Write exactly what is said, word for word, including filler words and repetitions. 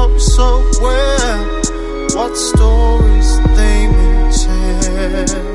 know so well what stories they may tell.